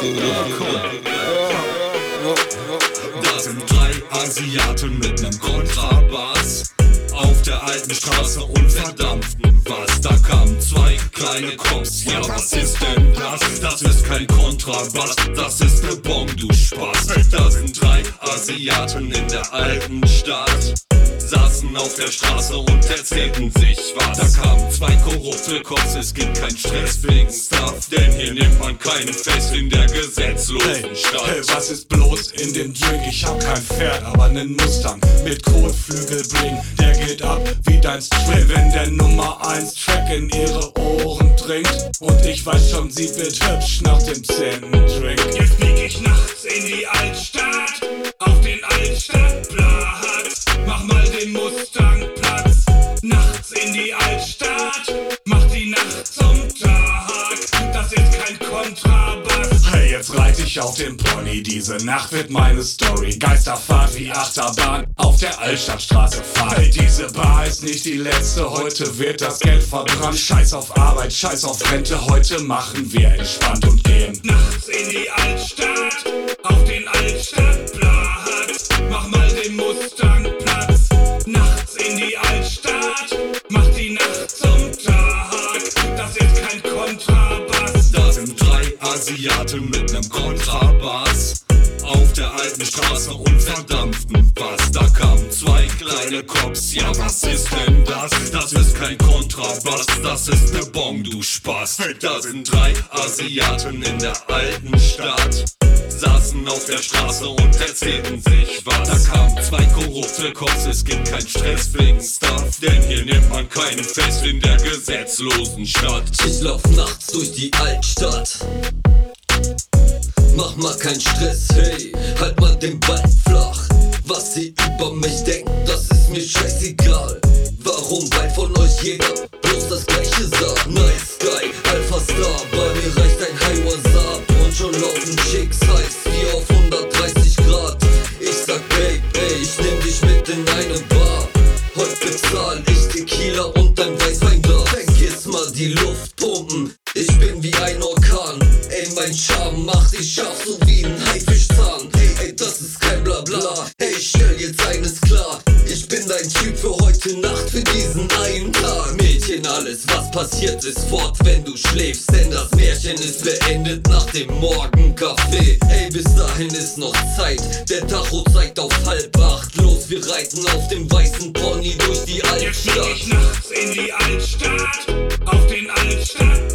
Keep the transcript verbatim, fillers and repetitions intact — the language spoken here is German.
Da sind drei Asiaten mit nem Kontrabass auf der alten Straße und verdampften was. Da kamen zwei kleine Cops, ja was ist denn das? Das ist kein Kontrabass, das ist ne Bong, du Spaß. Da sind drei Asiaten in der alten Stadt, saßen auf der Straße und erzählten sich was. Da kamen zwei korrupte Cops, es gibt kein Stress wegen Stuff, denn hier nimmt man keinen fest in der gesetzlosen hey, Stadt. Hey, was ist bloß in dem Drink? Ich hab kein Pferd, aber nen Mustang mit Kotflügelbling. Der geht ab wie dein String, wenn der Nummer eins Track in ihre Ohren dringt. Und ich weiß schon, sie wird hübsch nach dem zehnten Drink. Jetzt flieg ich nachts in die Altstadt, auf den Altstadtplatz. Mach mal den Mustang Platz, nachts in die Altstadt, mach die Nacht zum Tag, das ist kein Kontrabass. Hey, jetzt reit ich auf dem Pony, diese Nacht wird meine Story. Geisterfahrt wie Achterbahn auf der Altstadtstraße fahren. Hey, diese Bar ist nicht die letzte, heute wird das Geld verbrannt. Scheiß auf Arbeit, scheiß auf Rente, heute machen wir entspannt und gehen nachts in die Altstadt, auf den Altstadtplatz, mach mal den Mustang Platz, nachts in die Altstadt, mach die Nacht zum Tag, das ist kein Kontrabass. Da sind drei Asiaten mit nem Kontrabass auf der alten Straße und verdampften was. Da kamen zwei kleine Cops, ja was ist denn das? Das ist kein Kontrabass, das ist ne Bong, du Spaß. Da sind drei Asiaten in der alten Stadt, saßen auf der Straße und erzählten sich was. Da kamen zwei korrupte Cops, es gibt kein Stress wegen Stuff, denn hier nimmt man keinen fest in der gesetzlosen Stadt. Ich lauf nachts durch die Altstadt, mach mal keinen Stress, hey, halt mal den Ball flach. Was sie über mich denken, das ist mir scheißegal. Warum weil von euch jeder bloß das gleiche sagt? Nice Guy, Alpha Star, bei mir reicht ein High WhatsApp und schon laufen Chicks heiß wie auf hundertdreißig Grad. Ich sag babe, ey, ich nehm dich mit in eine Bar. Heute bezahl ich Tequila und ein Weißweinglas. Vergiss mal die Luft pumpen, ich bin wie ein Orkan. Ey, mein Charme macht dich scharf so wie ein Haifischzahn. Ey, ey, das ist kein Blabla, ey, stell jetzt eines klar. Ich bin dein Typ für heute Nacht, für diesen einen Tag. Mädchen, alles was passiert ist fort, wenn du schläfst, denn das Märchen ist beendet nach dem Morgenkaffee. Ey, bis dahin ist noch Zeit, der Tacho zeigt auf halb acht. Los, wir reiten auf dem weißen Pony durch die Jetzt flieg Altstadt. ich nachts in die Altstadt, auf den Altstadtplatz.